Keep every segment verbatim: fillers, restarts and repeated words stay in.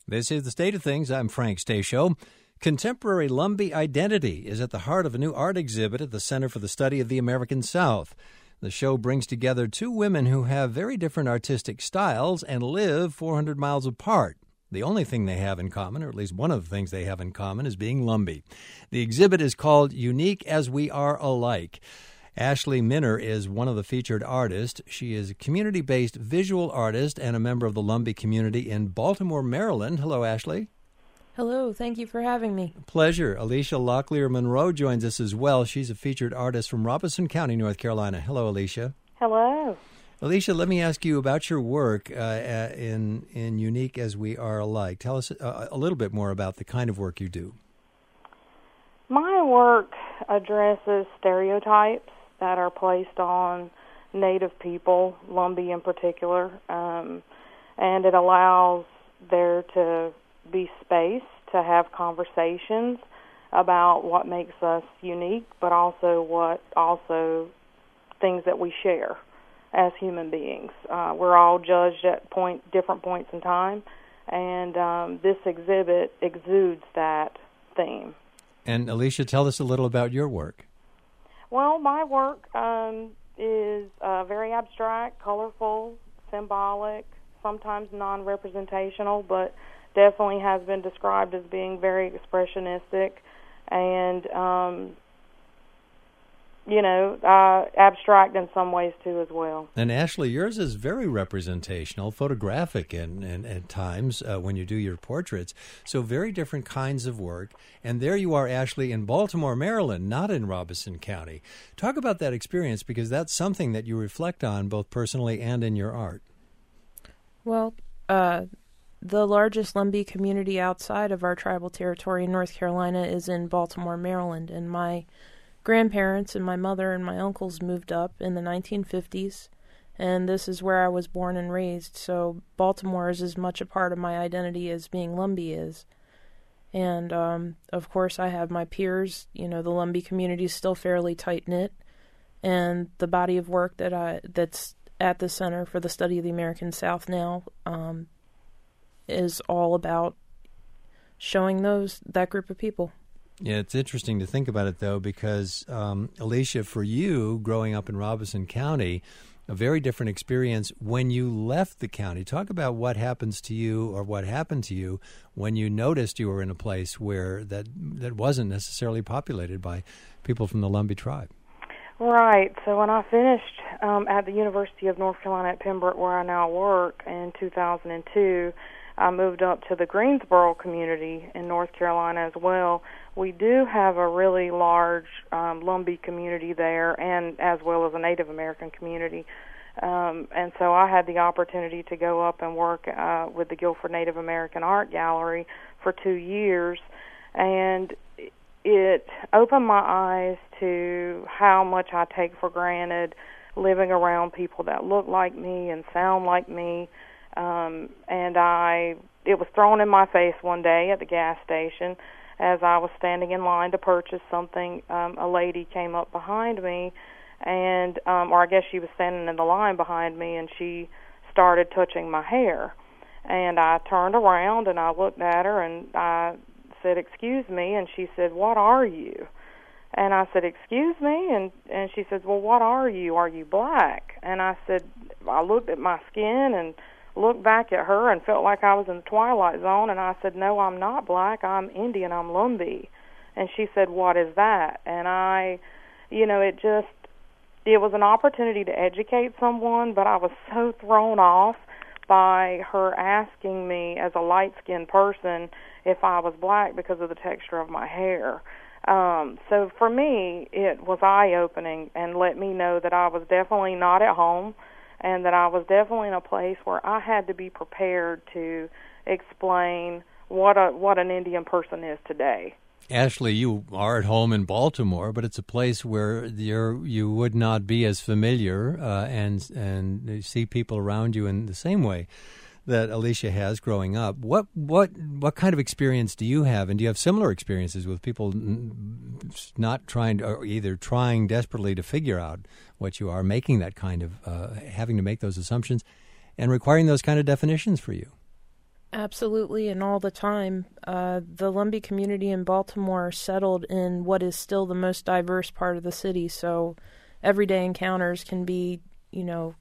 This is The State of Things. I'm Frank Stasio. Contemporary Lumbee identity is at the heart of a new art exhibit at the Center for the Study of the American South. The show brings together two women who have very different artistic styles and live four hundred miles apart. The only thing they have in common, or at least one of the things they have in common, is being Lumbee. The exhibit is called Unique as We Are Alike. Ashley Minner is one of the featured artists. She is a community-based visual artist and a member of the Lumbee community in Baltimore, Maryland. Hello, Ashley. Hello. Thank you for having me. Pleasure. Alicia Locklear Monroe joins us as well. She's a featured artist from Robeson County, North Carolina. Hello, Alicia. Hello. Alicia, let me ask you about your work uh, in in Unique as We Are Alike. Tell us a, a little bit more about the kind of work you do. My work addresses stereotypes that are placed on Native people, Lumbee in particular, um, and it allows there to be space to have conversations about what makes us unique, but also what also things that we share as human beings. Uh, we're all judged at point different points in time, and um, this exhibit exudes that theme. And Alicia, tell us a little about your work. Well, my work um, is uh, very abstract, colorful, symbolic, sometimes non-representational, but definitely has been described as being very expressionistic and, um, you know, uh, abstract in some ways, too, as well. And, Ashley, yours is very representational, photographic in, in, at times uh, when you do your portraits. So very different kinds of work. And there you are, Ashley, in Baltimore, Maryland, not in Robeson County. Talk about that experience, because that's something that you reflect on both personally and in your art. Well, uh, the largest Lumbee community outside of our tribal territory in North Carolina is in Baltimore, Maryland, and my grandparents and my mother and my uncles moved up in the nineteen fifties, and this is where I was born and raised, so Baltimore is as much a part of my identity as being Lumbee is. And, um, of course, I have my peers. You know, the Lumbee community is still fairly tight-knit, and the body of work that I that's at the Center for the Study of the American South now um, is all about showing those that group of people. Yeah, it's interesting to think about it, though, because, um, Alicia, for you, growing up in Robeson County, a very different experience when you left the county. Talk about what happens to you or what happened to you when you noticed you were in a place where that that wasn't necessarily populated by people from the Lumbee tribe. Right. So when I finished um, at the University of North Carolina at Pembroke, where I now work, in two thousand two, I moved up to the Greensboro community in North Carolina as well. We do have a really large um, Lumbee community there, and as well as a Native American community. Um, and so I had the opportunity to go up and work uh, with the Guilford Native American Art Gallery for two years, and it opened my eyes to how much I take for granted living around people that look like me and sound like me. Um, and I, it was thrown in my face one day at the gas station as I was standing in line to purchase something. Um, a lady came up behind me, and um, or I guess she was standing in the line behind me, and she started touching my hair. And I turned around and I looked at her and I said, "Excuse me," and she said, "What are you?" And I said, "Excuse me," and and she said, "Well, what are you? Are you black?" And I said, I looked at my skin and looked back at her and felt like I was in the Twilight Zone, and I said, "No, I'm not black. I'm Indian. I'm Lumbee." And she said, "What is that?" And I, you know, it just, it was an opportunity to educate someone, but I was so thrown off by her asking me as a light-skinned person if I was black because of the texture of my hair. Um, so for me, it was eye-opening and let me know that I was definitely not at home, and that I was definitely in a place where I had to be prepared to explain what a what an Indian person is today. Ashley, you are at home in Baltimore, but it's a place where you're, you would not be as familiar uh, and and see people around you in the same way that Alicia has growing up. What what what kind of experience do you have, and do you have similar experiences with people not trying to, or either trying desperately to figure out what you are, making that kind of, uh, having to make those assumptions, and requiring those kind of definitions for you? Absolutely, and all the time. Uh, the Lumbee community in Baltimore settled in what is still the most diverse part of the city, so everyday encounters can be, you know,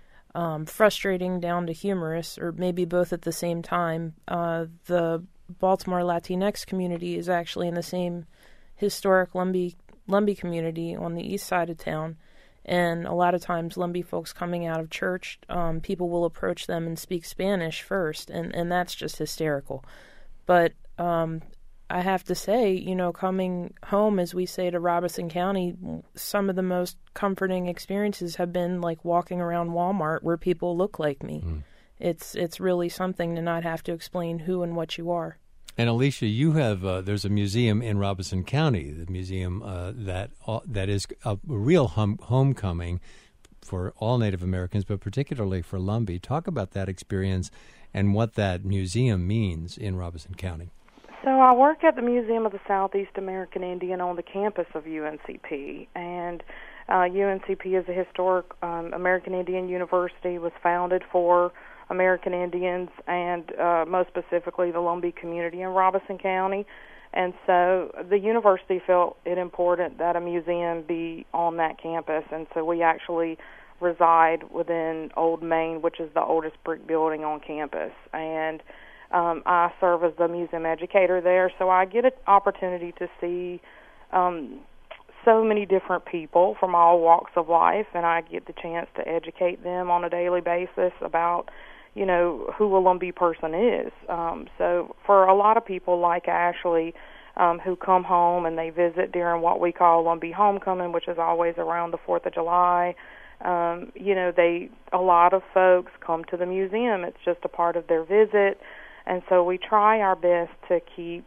um, frustrating down to humorous, or maybe both at the same time. Uh, the Baltimore Latinx community is actually in the same historic Lumbee, Lumbee community on the east side of town. And a lot of times Lumbee folks coming out of church, um, people will approach them and speak Spanish first, and, and that's just hysterical. But um, I have to say, you know, coming home, as we say to Robeson County, some of the most comforting experiences have been like walking around Walmart where people look like me. Mm. It's it's really something to not have to explain who and what you are. And Alicia, you have uh, there's a museum in Robeson County, the museum uh, that uh, that is a real hum- homecoming for all Native Americans, but particularly for Lumbee. Talk about that experience and what that museum means in Robeson County. So I work at the Museum of the Southeast American Indian on the campus of U N C P, and uh, U N C P is a historic um, American Indian university, was founded for American Indians and uh, most specifically the Lumbee community in Robeson County. And so the university felt it important that a museum be on that campus, and so we actually reside within Old Main, which is the oldest brick building on campus. And um, I serve as the museum educator there, so I get an opportunity to see um, so many different people from all walks of life, and I get the chance to educate them on a daily basis about, you know, who a Lumbee person is. Um, so for a lot of people like Ashley, um, who come home and they visit during what we call Lumbee Homecoming, which is always around the fourth of July, um, you know, they a lot of folks come to the museum. It's just a part of their visit. And so we try our best to keep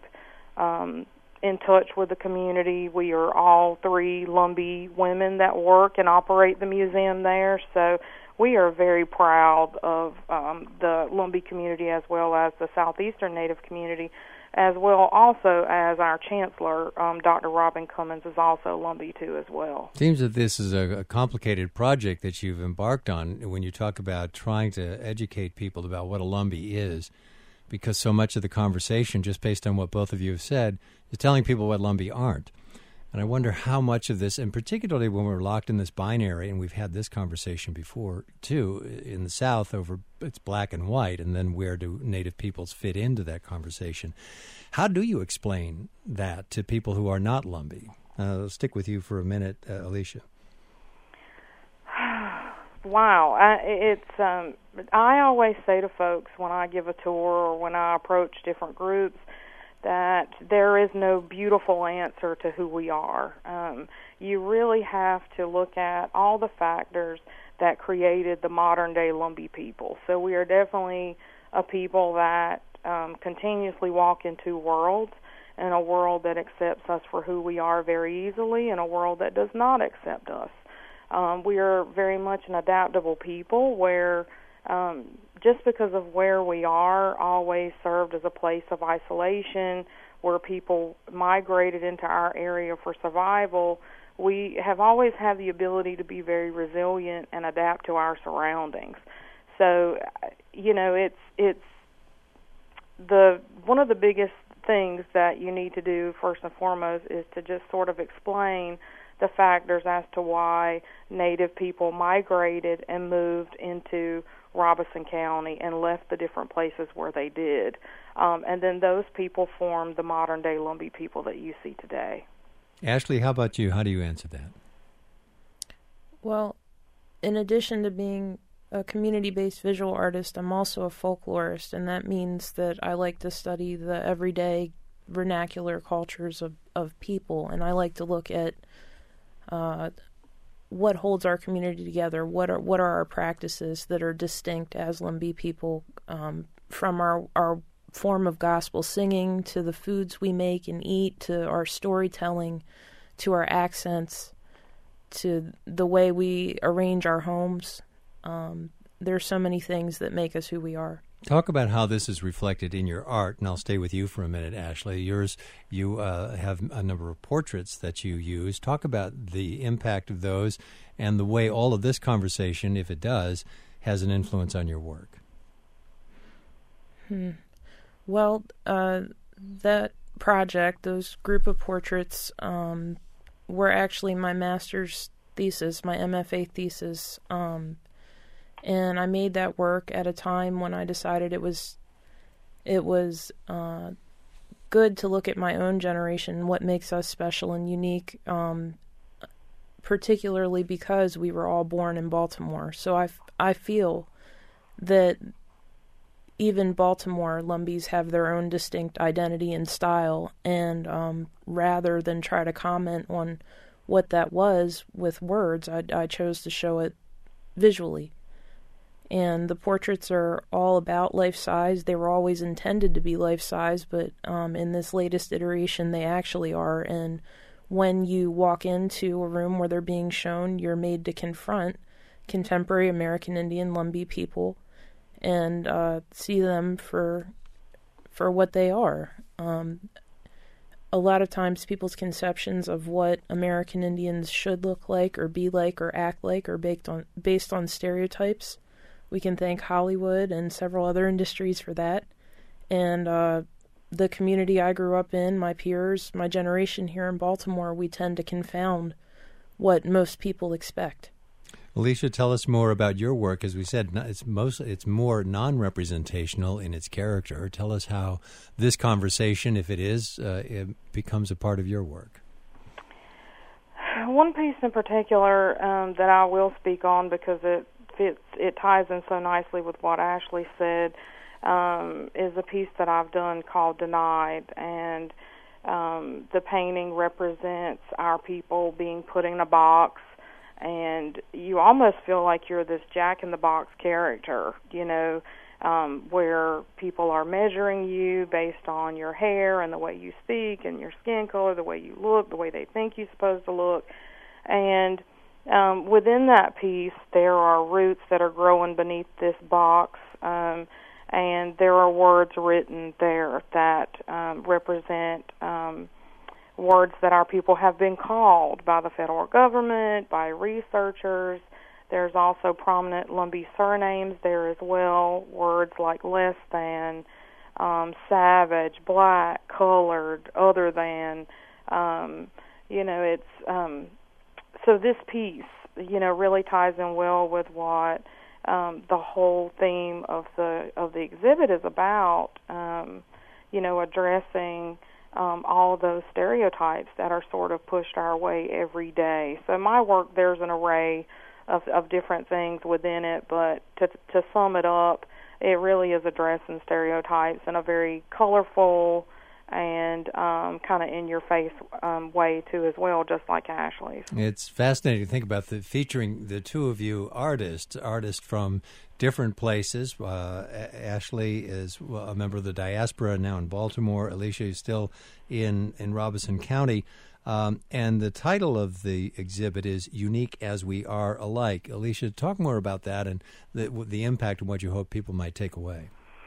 um, in touch with the community. We are all three Lumbee women that work and operate the museum there, so we are very proud of um, the Lumbee community as well as the Southeastern Native community, as well also as our Chancellor, um, Doctor Robin Cummins, is also Lumbee too as well. Seems that this is a, a complicated project that you've embarked on when you talk about trying to educate people about what a Lumbee is, because so much of the conversation, just based on what both of you have said, is telling people what Lumbee aren't. And I wonder how much of this, and particularly when we're locked in this binary, and we've had this conversation before, too, in the South over it's black and white, and then where do Native peoples fit into that conversation? How do you explain that to people who are not Lumbee? Uh, I'll stick with you for a minute, uh, Alicia. Wow. I, it's, um, I always say to folks when I give a tour or when I approach different groups, that there is no beautiful answer to who we are. Um, you really have to look at all the factors that created the modern-day Lumbee people. So we are definitely a people that um, continuously walk in two worlds, and a world that accepts us for who we are very easily, and a world that does not accept us. Um, we are very much an adaptable people where Um, just because of where we are, always served as a place of isolation, where people migrated into our area for survival. We have always had the ability to be very resilient and adapt to our surroundings. So, you know, it's it's the one of the biggest things that you need to do first and foremost is to just sort of explain the factors as to why Native people migrated and moved into Robeson County and left the different places where they did. Um, and then those people formed the modern-day Lumbee people that you see today. Ashley, how about you? How do you answer that? Well, in addition to being a community-based visual artist, I'm also a folklorist, and that means that I like to study the everyday vernacular cultures of, of people, and I like to look at uh, what holds our community together, what are what are our practices that are distinct as Lumbee people, um, from our, our form of gospel singing to the foods we make and eat, to our storytelling, to our accents, to the way we arrange our homes. Um, there's so many things that make us who we are. Talk about how this is reflected in your art, and I'll stay with you for a minute, Ashley. Yours, you uh, have a number of portraits that you use. Talk about the impact of those and the way all of this conversation, if it does, has an influence on your work. Hmm. Well, uh, that project, those group of portraits, um, were actually my master's thesis, my M F A thesis, um, and I made that work at a time when I decided it was it was uh, good to look at my own generation, what makes us special and unique, um, particularly because we were all born in Baltimore. So I, I feel that even Baltimore Lumbees have their own distinct identity and style, and um, rather than try to comment on what that was with words, I, I chose to show it visually. And the portraits are all about life-size. They were always intended to be life-size, but um, in this latest iteration, they actually are. And when you walk into a room where they're being shown, you're made to confront contemporary American Indian Lumbee people and uh, see them for for what they are. Um, a lot of times people's conceptions of what American Indians should look like or be like or act like are based on, based on stereotypes. We can thank Hollywood and several other industries for that. And uh, the community I grew up in, my peers, my generation here in Baltimore, we tend to confound what most people expect. Alicia, tell us more about your work. As we said, it's most it's more non-representational in its character. Tell us how this conversation, if it is, uh, it becomes a part of your work. One piece in particular um, that I will speak on because it fits, it ties in so nicely with what Ashley said, um, is a piece that I've done called Denied, and um, the painting represents our people being put in a box, and you almost feel like you're this Jack-in-the-Box character, you know, um, where people are measuring you based on your hair and the way you speak and your skin color, the way you look, the way they think you're supposed to look. And um, within that piece, there are roots that are growing beneath this box, um, and there are words written there that um, represent um, words that our people have been called by the federal government, by researchers. There's also prominent Lumbee surnames there as well, words like less than, um, savage, black, colored, other than. Um, you know, it's um, so this piece, you know, really ties in well with what um, the whole theme of the of the exhibit is about. Um, you know, addressing Um, all those stereotypes that are sort of pushed our way every day. So my work, there's an array of, of different things within it, but to, to sum it up, it really is addressing stereotypes in a very colorful and um, kind of in-your-face um, way, too, as well, just like Ashley's. It's fascinating to think about the featuring the two of you artists, artists from different places. Uh, Ashley is a member of the diaspora now in Baltimore. Alicia is still in, in Robeson County. Um, and the title of the exhibit is Unique as We Are Alike. Alicia, talk more about that and the, the impact and what you hope people might take away.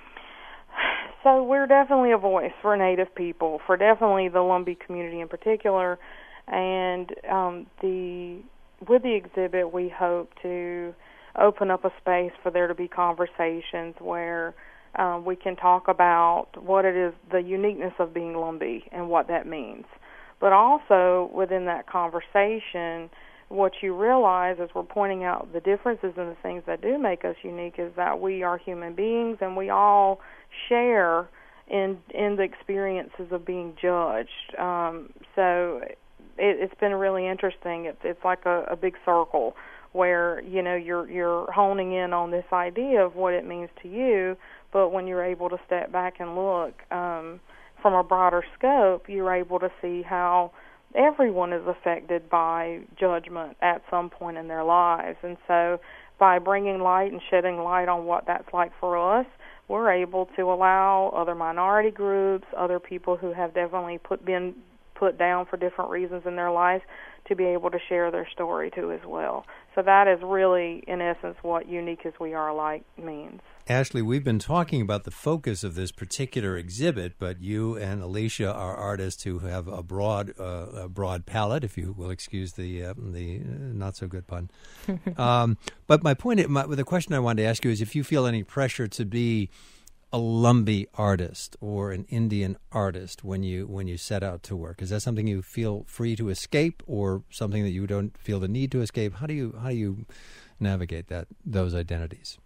So we're definitely a voice for Native people, for definitely the Lumbee community in particular. And um, the with the exhibit, we hope to open up a space for there to be conversations where um, we can talk about what it is, the uniqueness of being Lumbee and what that means. But also within that conversation, what you realize as we're pointing out the differences and the things that do make us unique is that we are human beings and we all share in in the experiences of being judged. Um, so it, it's been really interesting. It's it's like a, a big circle where, you know, you're you're honing in on this idea of what it means to you, but when you're able to step back and look um, from a broader scope, you're able to see how everyone is affected by judgment at some point in their lives. And so by bringing light and shedding light on what that's like for us, we're able to allow other minority groups, other people who have definitely put been put down for different reasons in their lives, to be able to share their story too as well. So that is really, in essence, what Unique as We Are Alike means. Ashley, we've been talking about the focus of this particular exhibit, but you and Alicia are artists who have a broad, uh, a broad palette, if you will excuse the uh, the not so good pun. um, but my point, my, the question I wanted to ask you is if you feel any pressure to be a Lumbee artist or an Indian artist when you when you set out to work? Is that something you feel free to escape, or something that you don't feel the need to escape? How do you how do you navigate that those identities?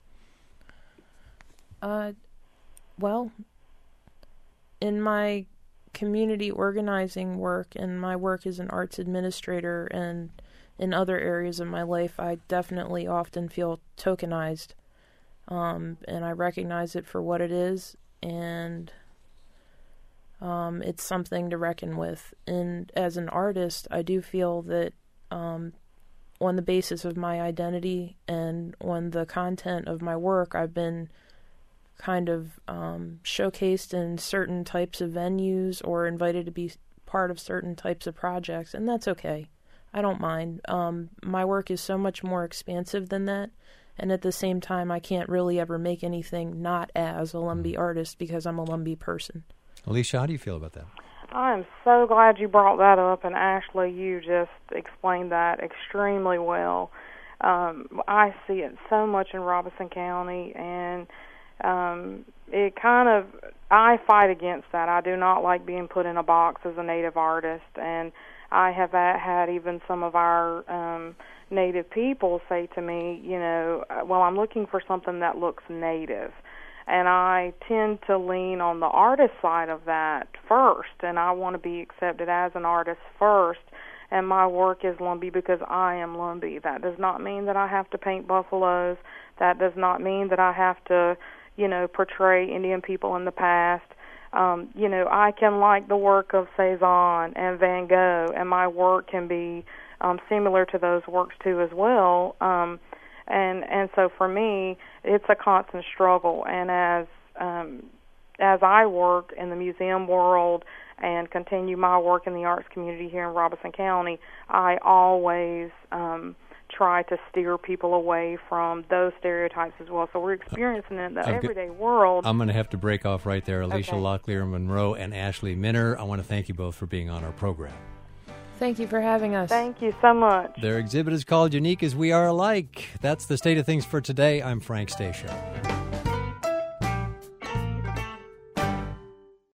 Uh, well, in my community organizing work and my work as an arts administrator and in other areas of my life, I definitely often feel tokenized. Um, and I recognize it for what it is, and um, it's something to reckon with. And as an artist, I do feel that um, on the basis of my identity and on the content of my work, I've been kind of um, showcased in certain types of venues or invited to be part of certain types of projects, and that's okay. I don't mind. Um, my work is so much more expansive than that. And at the same time, I can't really ever make anything not as a Lumbee artist because I'm a Lumbee person. Alicia, how do you feel about that? I'm so glad you brought that up, and Ashley, you just explained that extremely well. Um, I see it so much in Robeson County, and um, it kind of, I fight against that. I do not like being put in a box as a Native artist, and I have had even some of our um, Native people say to me, you know, well, I'm looking for something that looks Native. And I tend to lean on the artist side of that first, and I want to be accepted as an artist first. And my work is Lumbee because I am Lumbee. That does not mean that I have to paint buffaloes. That does not mean that I have to, you know, portray Indian people in the past. Um, you know, I can like the work of Cezanne and Van Gogh, and my work can be um, similar to those works too as well. Um, and and so for me, it's a constant struggle. And as um, as I work in the museum world and continue my work in the arts community here in Robeson County, I always um, try to steer people away from those stereotypes as well. So we're experiencing it in the I've everyday world. I'm going to have to break off right there. Alicia Okay. Locklear Monroe and Ashley Minner, I want to thank you both for being on our program. Thank you for having us. Thank you so much. Their exhibit is called Unique as We Are Alike. That's the state of things for today. I'm Frank Stasio.